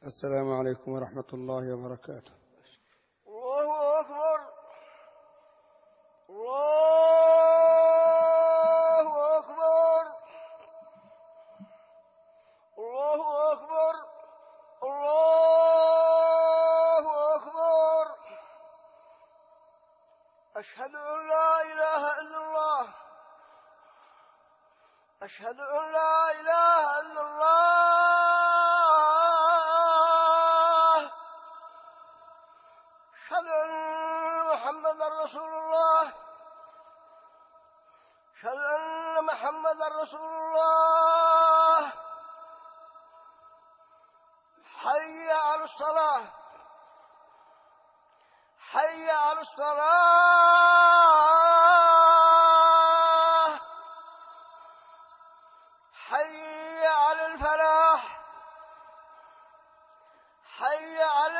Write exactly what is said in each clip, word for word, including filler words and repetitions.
السلام عليكم ورحمة الله وبركاته. الله أكبر الله أكبر الله أكبر الله أكبر. أشهد أن لا إله إلا الله أشهد أن لا إله إلا الله. أشهد أن محمدا رسول الله أشهد أن محمدا رسول الله. حي على الصلاة حي على الصلاة حي على الفلاح حي على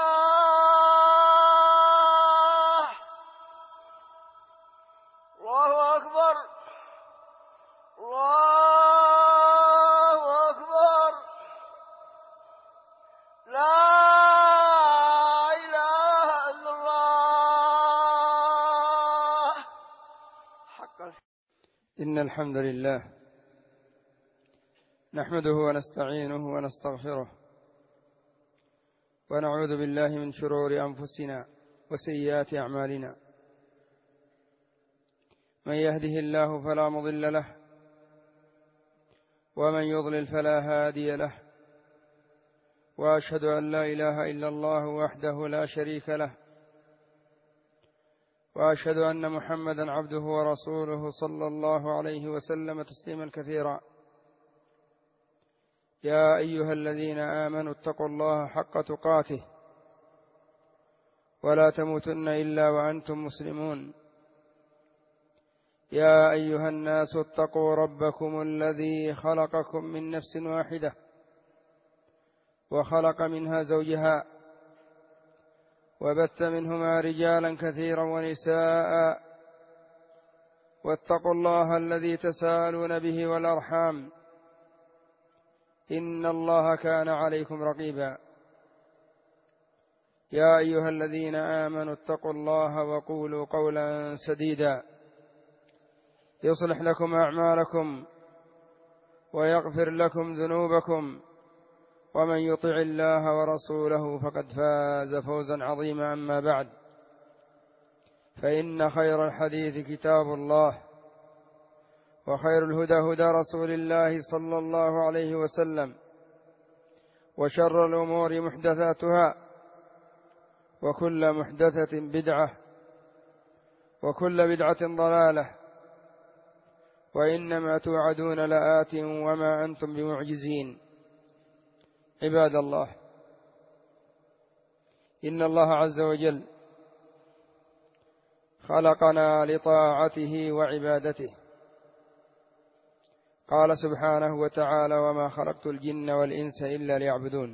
الفلاح. الله أكبر الله أكبر. لا إله إلا الله. حقا. إن الحمد لله نحمده ونستعينه ونستغفره ونعوذ بالله من شرور أنفسنا وسيئات أعمالنا. من يهده الله فلا مضل له ومن يضلل فلا هادي له، وأشهد أن لا إله إلا الله وحده لا شريك له، وأشهد أن محمدا عبده ورسوله صلى الله عليه وسلم تسليما كثيرا. يا أيها الذين آمنوا اتقوا الله حق تقاته ولا تموتن إلا وأنتم مسلمون. يا أيها الناس اتقوا ربكم الذي خلقكم من نفس واحدة وخلق منها زوجها وبث منهما رجالا كثيرا ونساء، واتقوا الله الذي تساءلون به والأرحام إن الله كان عليكم رقيبا. يا أيها الذين آمنوا اتقوا الله وقولوا قولا سديدا يصلح لكم أعمالكم ويغفر لكم ذنوبكم، ومن يطع الله ورسوله فقد فاز فوزا عظيما. أما بعد، فإن خير الحديث كتاب الله، وخير الهدى هدى رسول الله صلى الله عليه وسلم، وشر الأمور محدثاتها، وكل محدثة بدعة، وكل بدعة ضلالة، وإنما توعدون لآت وما أنتم بمعجزين. عباد الله، إن الله عز وجل خلقنا لطاعته وعبادته. قال سبحانه وتعالى: وما خلقت الجن والإنس إلا ليعبدون.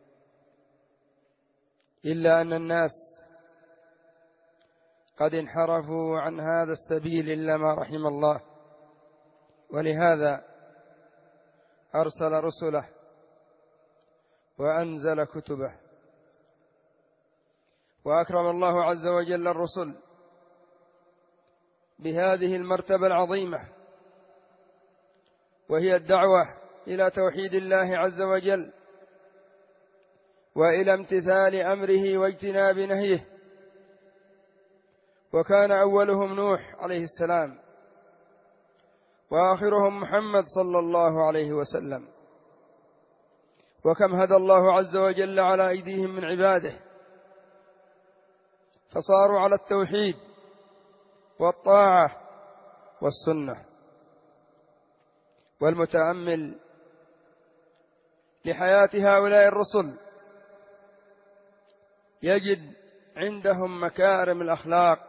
إلا أن الناس قد انحرفوا عن هذا السبيل إلا ما رحم الله، ولهذا أرسل رسله وأنزل كتبه، وأكرم الله عز وجل الرسل بهذه المرتبة العظيمة، وهي الدعوة إلى توحيد الله عز وجل وإلى امتثال أمره واجتناب نهيه. وكان أولهم نوح عليه السلام، وآخرهم محمد صلى الله عليه وسلم. وكم هدى الله عز وجل على أيديهم من عباده، فصاروا على التوحيد والطاعة والسنة. والمتأمل لحياة هؤلاء الرسل يجد عندهم مكارم الأخلاق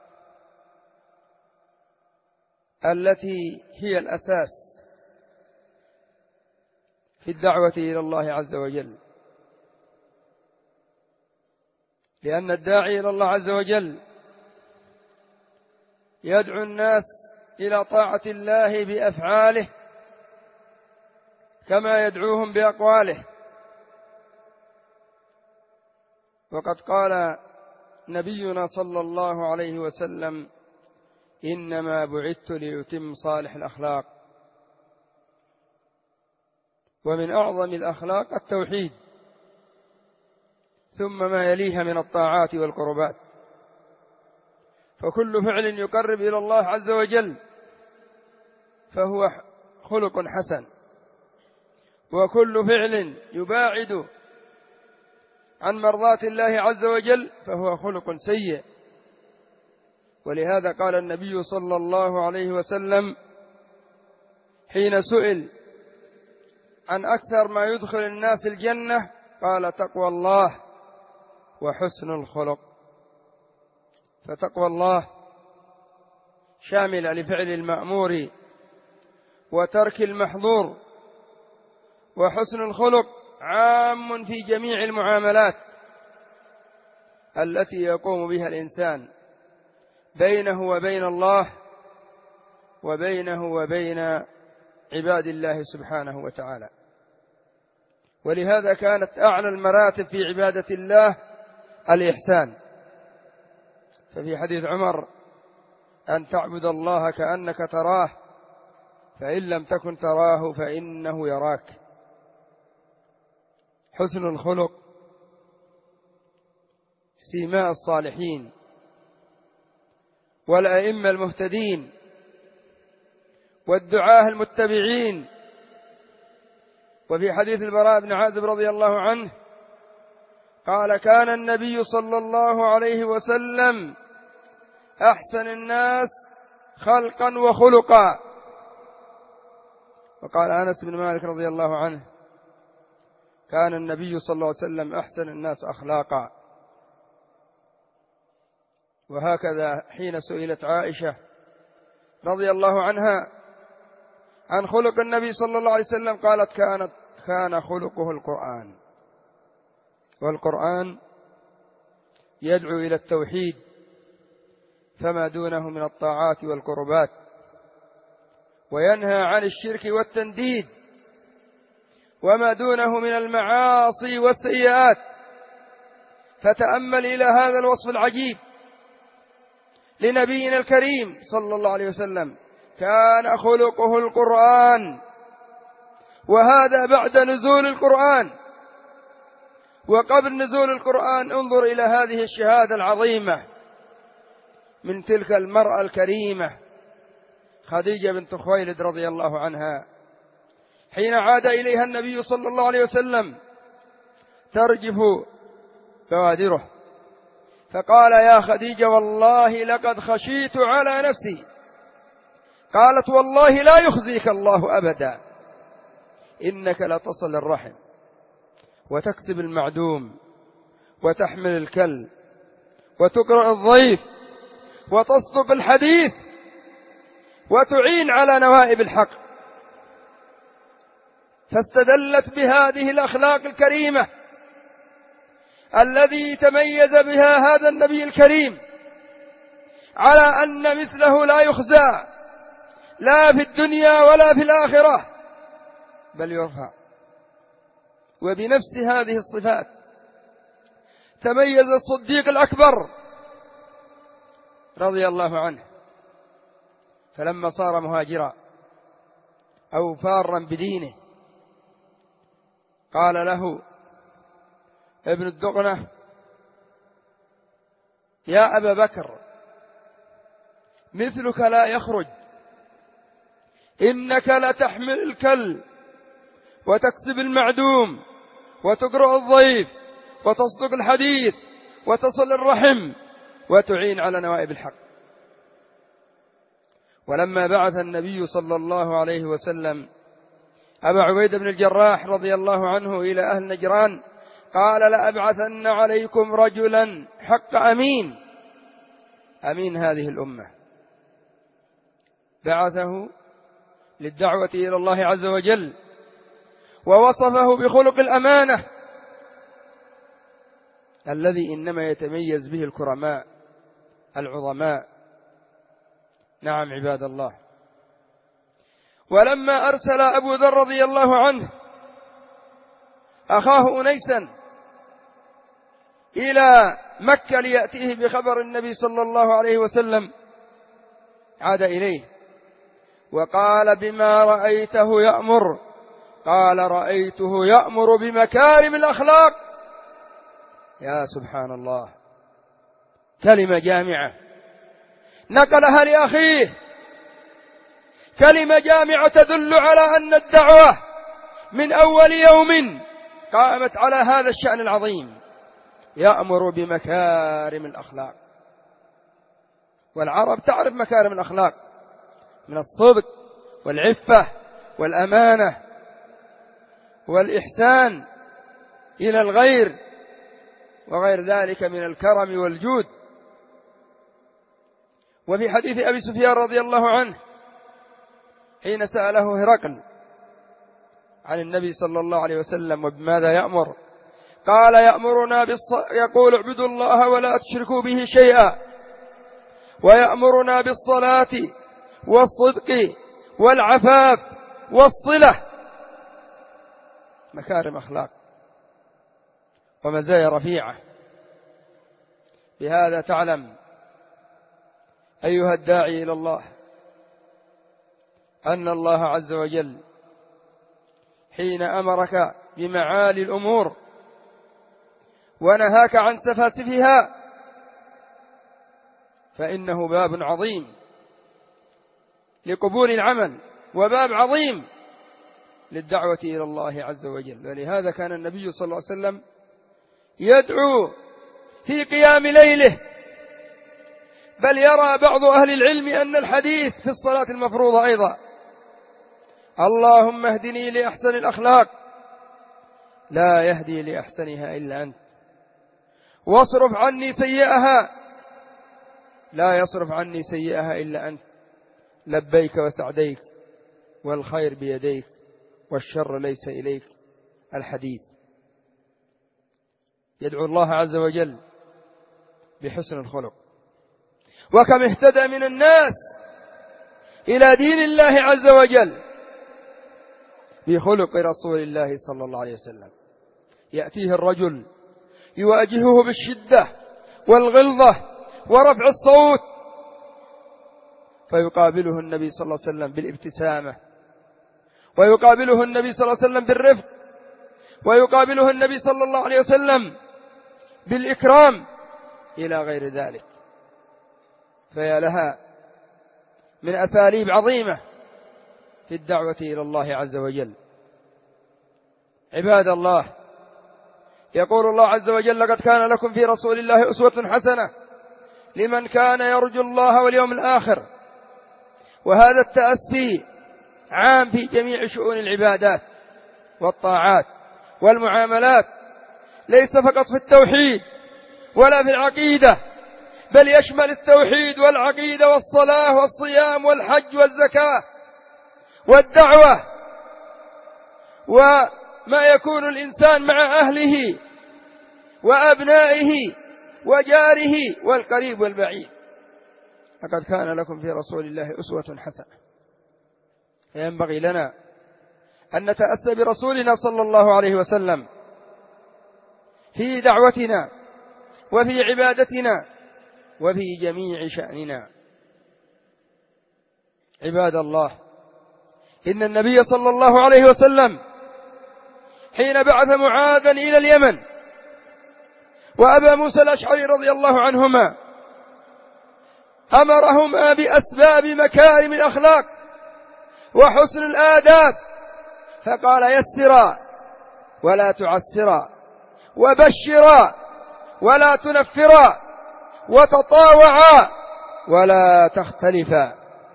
التي هي الأساس في الدعوة إلى الله عز وجل، لأن الداعي إلى الله عز وجل يدعو الناس إلى طاعة الله بأفعاله كما يدعوهم بأقواله. وقد قال نبينا صلى الله عليه وسلم: إنما بعثت لأتم صالح الأخلاق. ومن أعظم الأخلاق التوحيد، ثم ما يليها من الطاعات والقربات، فكل فعل يقرب إلى الله عز وجل فهو خلق حسن، وكل فعل يباعد عن مرضاة الله عز وجل فهو خلق سيء. ولهذا قال النبي صلى الله عليه وسلم حين سئل عن أكثر ما يدخل الناس الجنة قال: تقوى الله وحسن الخلق. فتقوى الله شاملة لفعل المأمور وترك المحظور، وحسن الخلق عام في جميع المعاملات التي يقوم بها الإنسان بينه وبين الله وبينه وبين عباد الله سبحانه وتعالى. ولهذا كانت أعلى المراتب في عبادة الله الإحسان. ففي حديث عمر: أن تعبد الله كأنك تراه فإن لم تكن تراه فإنه يراك. حسن الخلق سيماء الصالحين والأئمة المهتدين والدعاة المتبعين. وفي حديث البراء بن عازب رضي الله عنه قال: كان النبي صلى الله عليه وسلم أحسن الناس خلقا وخلقا. وقال أنس بن مالك رضي الله عنه: كان النبي صلى الله عليه وسلم أحسن الناس أخلاقا. وهكذا حين سئلت عائشة رضي الله عنها عن خلق النبي صلى الله عليه وسلم قالت: كانت كان خلقه القرآن. والقرآن يدعو إلى التوحيد، فما دونه من الطاعات والقربات، وينهى عن الشرك والتنديد، وما دونه من المعاصي والسيئات. فتأمل إلى هذا الوصف العجيب لنبينا الكريم صلى الله عليه وسلم: كان خلقه القرآن. وهذا بعد نزول القرآن. وقبل نزول القرآن انظر إلى هذه الشهادة العظيمة من تلك المرأة الكريمة خديجة بنت خويلد رضي الله عنها، حين عاد إليها النبي صلى الله عليه وسلم ترجف بوادره، فقال: يا خديجة والله لقد خشيت على نفسي. قالت: والله لا يخزيك الله أبدا، إنك لتصل الرحم وتكسب المعدوم وتحمل الكل وتقرأ الضيف وتصدق الحديث وتعين على نوائب الحق. فاستدلت بهذه الأخلاق الكريمة الذي تميز بها هذا النبي الكريم على أن مثله لا يخزى لا في الدنيا ولا في الآخرة بل يرفع. وبنفس هذه الصفات تميز الصديق الأكبر رضي الله عنه، فلما صار مهاجرا أو فارا بدينه قال له ابن الدقنة: يا أبا بكر مثلك لا يخرج، إنك لتحمل الكل وتكسب المعدوم وتقرأ الضيف وتصدق الحديث وتصل الرحم وتعين على نوائب الحق. ولما بعث النبي صلى الله عليه وسلم أبا عبيدة بن الجراح رضي الله عنه إلى أهل نجران قال: لأبعثن عليكم رجلا حق أمين، أمين هذه الأمة. بعثه للدعوة إلى الله عز وجل، ووصفه بخلق الأمانة الذي إنما يتميز به الكرماء العظماء. نعم عباد الله. ولما أرسل أبو ذر رضي الله عنه أخاه أنيسا إلى مكة ليأتيه بخبر النبي صلى الله عليه وسلم، عاد إليه وقال: بما رأيته يأمر؟ قال: رأيته يأمر بمكارم الأخلاق. يا سبحان الله، كلمة جامعة نقلها لأخيه، كلمة جامعة تدل على أن الدعوة من أول يوم قامت على هذا الشأن العظيم، يأمر بمكارم الأخلاق. والعرب تعرف مكارم الأخلاق من الصدق والعفة والأمانة والإحسان إلى الغير وغير ذلك من الكرم والجود. وفي حديث أبي سفيان رضي الله عنه حين سأله هرقل عن النبي صلى الله عليه وسلم وبماذا يأمر، قال: يأمرنا بالص... يقول: اعبدوا الله ولا تشركوا به شيئا، ويأمرنا بالصلاة والصدق والعفاف والصلة. مكارم أخلاق ومزايا رفيعة. بهذا تعلم أيها الداعي إلى الله أن الله عز وجل حين أمرك بمعالي الأمور ونهاك عن سفاسفها فإنه باب عظيم لقبول العمل، وباب عظيم للدعوة إلى الله عز وجل. ولهذا كان النبي صلى الله عليه وسلم يدعو في قيام ليله، بل يرى بعض أهل العلم أن الحديث في الصلاة المفروضة أيضا: اللهم اهدني لأحسن الأخلاق لا يهدي لأحسنها إلا أنت، واصرف عني سيئها لا يصرف عني سيئها إلا أنت، لبيك وسعديك والخير بيديك والشر ليس إليك. الحديث يدعو الله عز وجل بحسن الخلق. وكم اهتدى من الناس إلى دين الله عز وجل بخلق رسول الله صلى الله عليه وسلم. يأتيه الرجل يواجهه بالشدة والغلظة ورفع الصوت، فيقابله النبي صلى الله عليه وسلم بالابتسامة، ويقابله النبي صلى الله عليه وسلم بالرفق، ويقابله النبي صلى الله عليه وسلم بالإكرام إلى غير ذلك. فيا لها من أساليب عظيمة في الدعوة إلى الله عز وجل. عباد الله، يقول الله عز وجل: لقد كان لكم في رسول الله أسوة حسنة لمن كان يرجو الله واليوم الآخر. وهذا التأسي عام في جميع شؤون العبادات والطاعات والمعاملات، ليس فقط في التوحيد ولا في العقيدة، بل يشمل التوحيد والعقيدة والصلاة والصيام والحج والزكاة والدعوة، وما يكون الإنسان مع أهله وأبنائه وجاره والقريب والبعيد. لقد كان لكم في رسول الله أسوة حسنة. فينبغي لنا أن نتأسى برسولنا صلى الله عليه وسلم في دعوتنا وفي عبادتنا وفي جميع شأننا. عباد الله، إن النبي صلى الله عليه وسلم حين بعث معاذا إلى اليمن وأبا موسى الأشعري رضي الله عنهما أمرهما بأسباب مكارم الأخلاق وحسن الآداب، فقال: يسرا ولا تعسرا، وبشرا ولا تنفرا، وتطاوعا ولا تختلفا.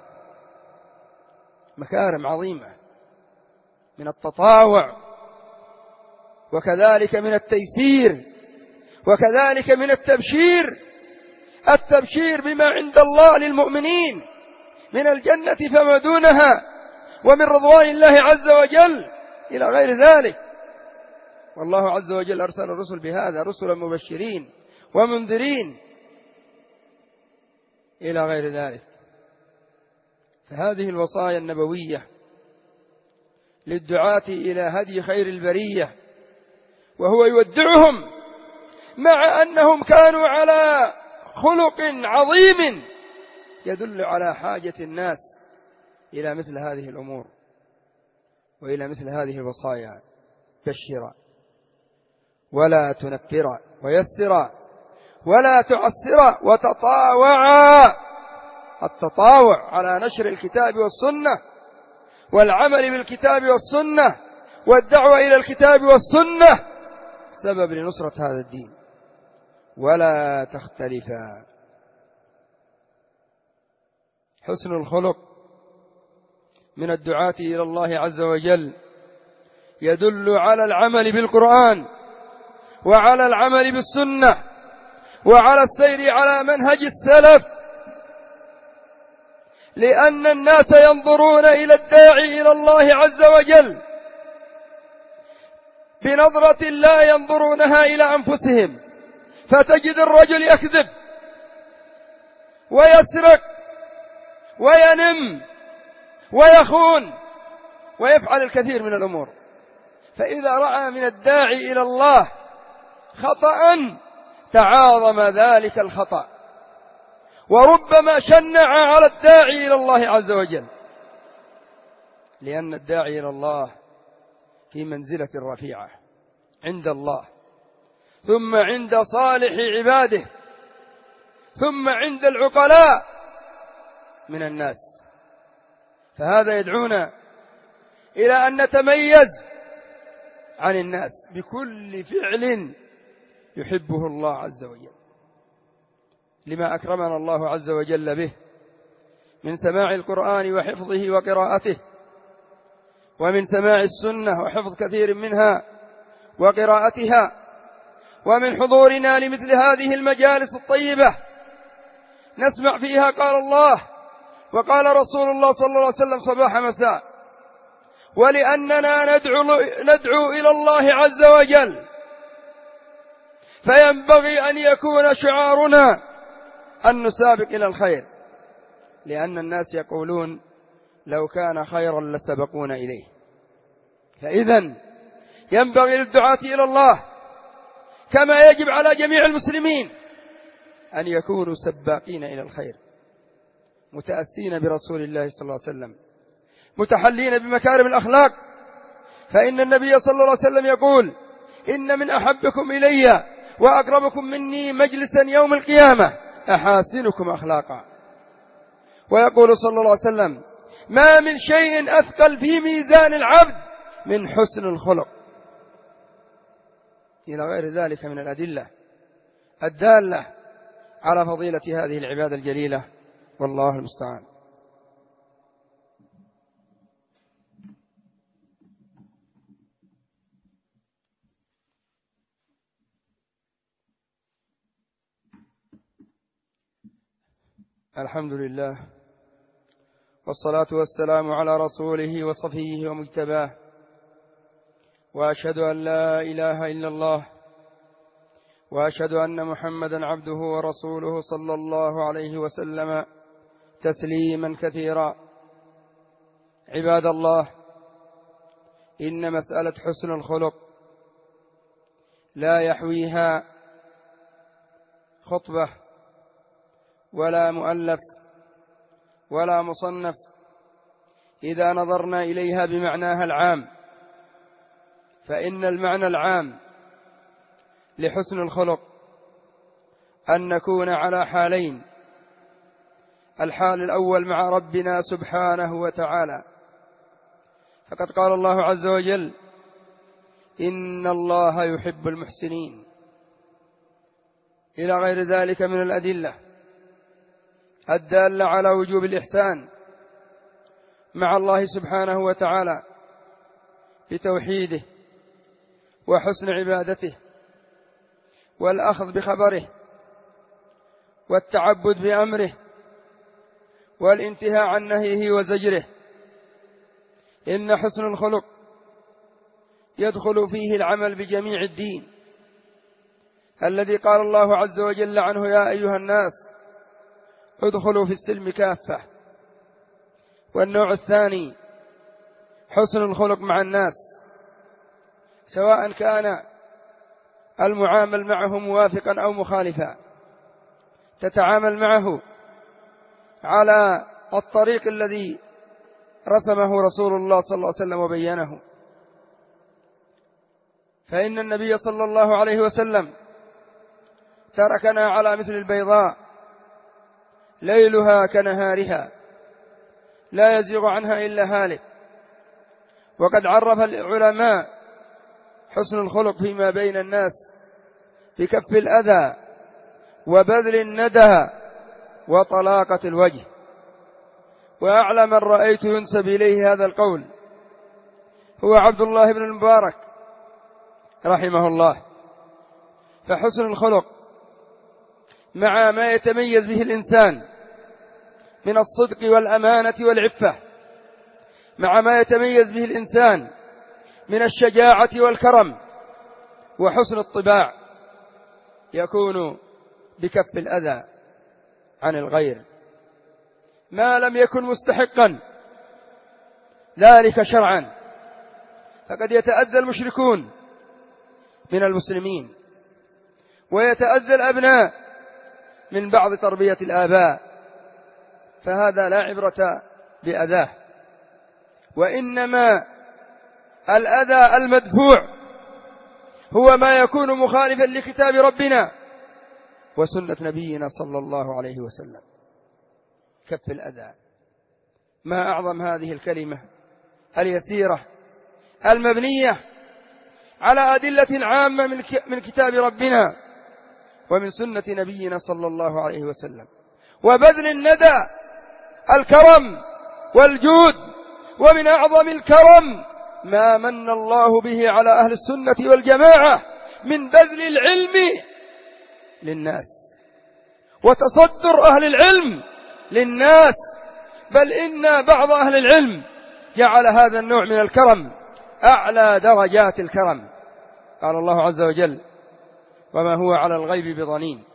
مكارم عظيمة من التطاوع، وكذلك من التيسير، وكذلك من التبشير، التبشير بما عند الله للمؤمنين من الجنة فما دونها ومن رضوان الله عز وجل إلى غير ذلك. والله عز وجل أرسل الرسل بهذا، رسلا مبشرين ومنذرين إلى غير ذلك. فهذه الوصايا النبوية للدعاة إلى هدي خير البرية، وهو يودعهم مع أنهم كانوا على خلق عظيم يدل على حاجة الناس إلى مثل هذه الأمور وإلى مثل هذه الوصايا. بشرا ولا تنفرا ويسرا ولا تعسرا وتطاوعا. التطاوع على نشر الكتاب والسنة والعمل بالكتاب والسنة والدعوة إلى الكتاب والسنة سبب لنصرة هذا الدين. ولا تختلفا. حسن الخلق من الدعاة إلى الله عز وجل يدل على العمل بالقرآن وعلى العمل بالسنة وعلى السير على منهج السلف، لأن الناس ينظرون إلى الداعي إلى الله عز وجل بنظرة لا ينظرونها إلى أنفسهم، فتجد الرجل يكذب ويسرق وينم ويخون ويفعل الكثير من الأمور، فإذا رأى من الداعي إلى الله خطأ تعاظم ذلك الخطأ، وربما شنع على الداعي إلى الله عز وجل، لأن الداعي إلى الله في منزلة رفيعة عند الله، ثم عند صالح عباده، ثم عند العقلاء من الناس. فهذا يدعونا إلى أن نتميز عن الناس بكل فعل يحبه الله عز وجل، لما أكرمنا الله عز وجل به من سماع القرآن وحفظه وقراءته، ومن سماع السنة وحفظ كثير منها وقراءتها، ومن حضورنا لمثل هذه المجالس الطيبة نسمع فيها قال الله وقال رسول الله صلى الله عليه وسلم صباح مساء، ولأننا ندعو, ندعو إلى الله عز وجل فينبغي أن يكون شعارنا أن نسابق إلى الخير، لأن الناس يقولون لو كان خيرا لسبقونا إليه. فإذن ينبغي للدعاة إلى الله كما يجب على جميع المسلمين أن يكونوا سباقين إلى الخير، متأسين برسول الله صلى الله عليه وسلم، متحلين بمكارم الأخلاق، فإن النبي صلى الله عليه وسلم يقول إن من أحبكم إلي وأقربكم مني مجلسا يوم القيامة أحاسنكم أخلاقا. ويقول صلى الله عليه وسلم ما من شيء أثقل في ميزان العبد من حسن الخلق، إلى غير ذلك من الأدلة الدالة على فضيلة هذه العبادة الجليلة، والله المستعان. الحمد لله والصلاة والسلام على رسوله وصفيه ومجتباه، وأشهد أن لا إله إلا الله، وأشهد أن محمدا عبده ورسوله صلى الله عليه وسلم تسليما كثيرا. عباد الله، إن مسألة حسن الخلق لا يحويها خطبة ولا مؤلف ولا مصنف إذا نظرنا إليها بمعناها العام، فإن المعنى العام لحسن الخلق أن نكون على حالين: الحال الأول مع ربنا سبحانه وتعالى، فقد قال الله عز وجل إن الله يحب المحسنين، إلى غير ذلك من الأدلة الدالة على وجوب الإحسان مع الله سبحانه وتعالى بتوحيده وحسن عبادته والأخذ بخبره والتعبد بأمره والانتهاء عن نهيه وزجره. إن حسن الخلق يدخل فيه العمل بجميع الدين الذي قال الله عز وجل عنه يا أيها الناس ادخلوا في السلم كافة. والنوع الثاني حسن الخلق مع الناس، سواء كان المعامل معه موافقا أو مخالفا، تتعامل معه على الطريق الذي رسمه رسول الله صلى الله عليه وسلم وبينه. فإن النبي صلى الله عليه وسلم تركنا على مثل البيضاء ليلها كنهارها لا يزيغ عنها إلا هالك. وقد عرف العلماء حسن الخلق فيما بين الناس بكف الأذى وبذل الندى وطلاقة الوجه. وأعلى من رأيت ينسب إليه هذا القول هو عبد الله بن المبارك رحمه الله. فحسن الخلق مع ما يتميز به الإنسان من الصدق والأمانة والعفة، مع ما يتميز به الإنسان من الشجاعة والكرم وحسن الطباع، يكون بكف الأذى عن الغير ما لم يكن مستحقا ذلك شرعا. فقد يتأذى المشركون من المسلمين، ويتأذى الأبناء من بعض تربية الآباء، فهذا لا عبرة بأذاه. وإنما الأذى المدفوع هو ما يكون مخالفا لكتاب ربنا وسنة نبينا صلى الله عليه وسلم. كف الأذى، ما أعظم هذه الكلمة اليسيرة المبنية على أدلة عامة من كتاب ربنا ومن سنة نبينا صلى الله عليه وسلم. وبذل الندى الكرم والجود، ومن أعظم الكرم ما من الله به على أهل السنة والجماعة من بذل العلم للناس وتصدر أهل العلم للناس. بل إن بعض أهل العلم جعل هذا النوع من الكرم أعلى درجات الكرم. قال الله عز وجل: وما هو على الغيب بضنين،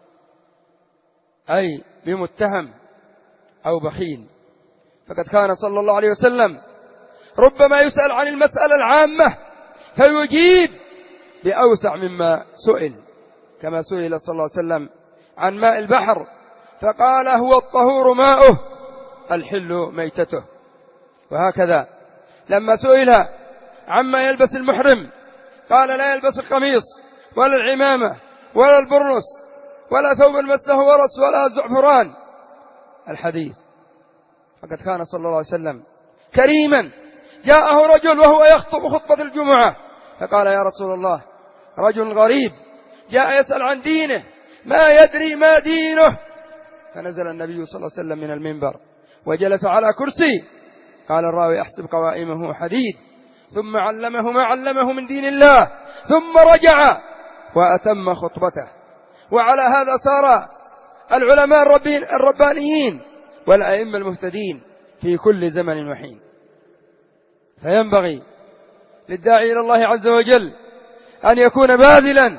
أي بمتهم أو بخيل. فقد كان صلى الله عليه وسلم ربما يسأل عن المسألة العامة فيجيب بأوسع مما سئل، كما سئل صلى الله عليه وسلم عن ماء البحر فقال: هو الطهور ماؤه الحل ميتته. وهكذا لما سئل عما يلبس المحرم قال: لا يلبس القميص ولا العمامة ولا البرنس ولا ثوب مسه ورس ولا زعفران الحديث. فقد كان صلى الله عليه وسلم كريما. جاءه رجل وهو يخطب خطبة الجمعة فقال: يا رسول الله، رجل غريب جاء يسأل عن دينه ما يدري ما دينه. فنزل النبي صلى الله عليه وسلم من المنبر وجلس على كرسي. قال الراوي: أحسب قوائمه حديد. ثم علمه ما علمه من دين الله، ثم رجع وأتم خطبته. وعلى هذا صار العلماء الربانيين والأئمة المهتدين في كل زمن وحين. فينبغي للداعي إلى الله عز وجل أن يكون باذلا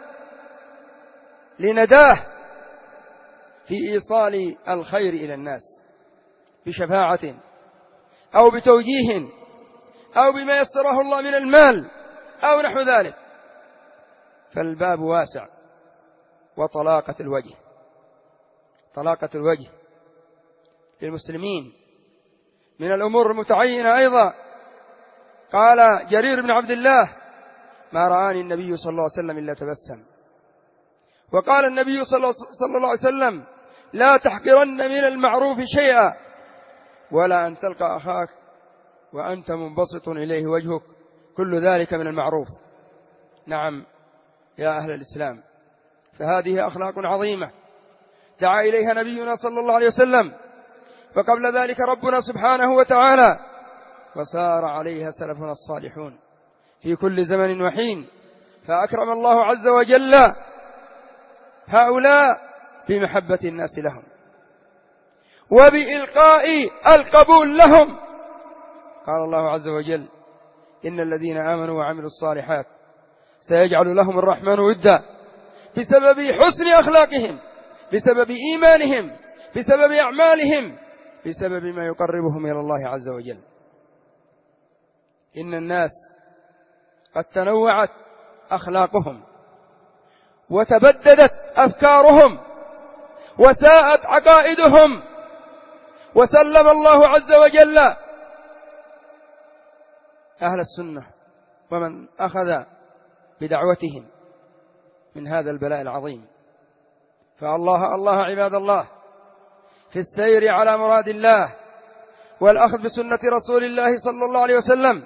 لنداه في إيصال الخير إلى الناس بشفاعة أو بتوجيه أو بما يسره الله من المال أو نحو ذلك. فالباب واسع. وطلاقة الوجه، طلاقة الوجه للمسلمين من الأمور المتعينة أيضا. قال جرير بن عبد الله: ما رآني النبي صلى الله عليه وسلم إلا تبسم. وقال النبي صلى الله عليه وسلم: لا تحقرن من المعروف شيئا، ولا أن تلقى أخاك وأنت منبسط إليه وجهك، كل ذلك من المعروف. نعم يا أهل الإسلام، فهذه أخلاق عظيمة دعا إليها نبينا صلى الله عليه وسلم، فقبل ذلك ربنا سبحانه وتعالى، وسار عليها سلفنا الصالحون في كل زمن وحين. فأكرم الله عز وجل هؤلاء بمحبة الناس لهم وبإلقاء القبول لهم. قال الله عز وجل: إن الذين آمنوا وعملوا الصالحات سيجعل لهم الرحمن ودا، بسبب حسن أخلاقهم، بسبب إيمانهم، بسبب أعمالهم، بسبب ما يقربهم إلى الله عز وجل. إن الناس قد تنوعت أخلاقهم وتبددت أفكارهم وساءت عقائدهم، وسلم الله عز وجل أهل السنة ومن أخذ بدعوتهم من هذا البلاء العظيم. فالله الله عباد الله في السير على مراد الله والأخذ بسنة رسول الله صلى الله عليه وسلم،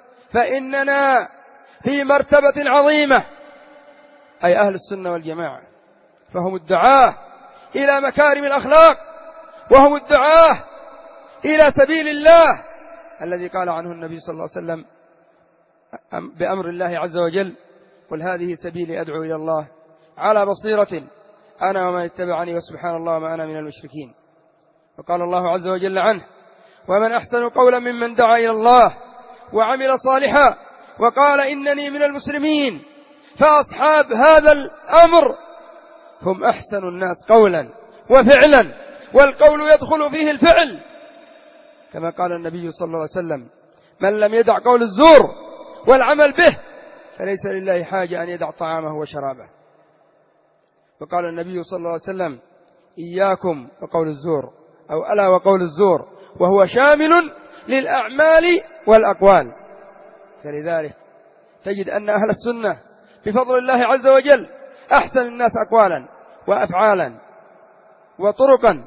فإننا في مرتبة عظيمة، أي أهل السنة والجماعة، فهم الدعاة إلى مكارم الأخلاق، وهم الدعاة إلى سبيل الله الذي قال عنه النبي صلى الله عليه وسلم بأمر الله عز وجل: قل هذه سبيلي أدعو إلى الله على بصيرة أنا ومن اتبعني وسبحان الله وما أنا من المشركين. وقال الله عز وجل عنه: ومن أحسن قولا ممن دعا إلى الله وعمل صالحا وقال إنني من المسلمين. فأصحاب هذا الأمر هم أحسن الناس قولا وفعلا، والقول يدخل فيه الفعل، كما قال النبي صلى الله عليه وسلم: من لم يدع قول الزور والعمل به فليس لله حاجة أن يدع طعامه وشرابه. وقال النبي صلى الله عليه وسلم: إياكم وقول الزور، أو ألا وقول الزور، وهو شامل للأعمال والأقوال. فلذلك تجد أن أهل السنة بفضل الله عز وجل أحسن الناس أقوالا وأفعالا وطرقا،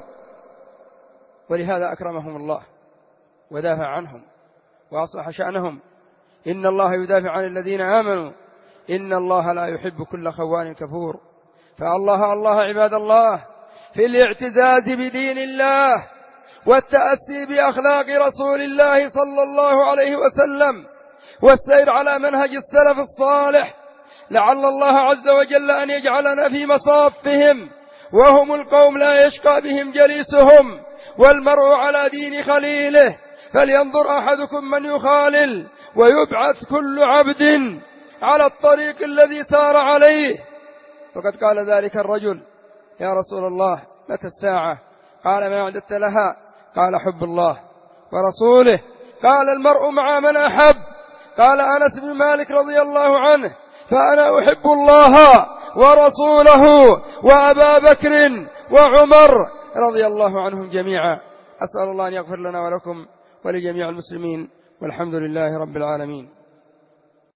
ولهذا أكرمهم الله ودافع عنهم وأصلح شأنهم. إن الله يدافع عن الذين آمنوا إن الله لا يحب كل خوان كفور. فالله الله عباد الله في الاعتزاز بدين الله والتأسي بأخلاق رسول الله صلى الله عليه وسلم والسير على منهج السلف الصالح، لعل الله عز وجل أن يجعلنا في مصافهم، وهم القوم لا يشقى بهم جليسهم، والمرء على دين خليله، فلينظر أحدكم من يخالل، ويبعث كل عبد على الطريق الذي سار عليه. وقد قال ذلك الرجل: يا رسول الله متى الساعة؟ قال: ما أعددت لها؟ قال: حب الله ورسوله. قال: المرء مع من أحب. قال أنس بن مالك رضي الله عنه: فأنا أحب الله ورسوله وأبا بكر وعمر رضي الله عنهم جميعا. أسأل الله أن يغفر لنا ولكم ولجميع المسلمين، والحمد لله رب العالمين.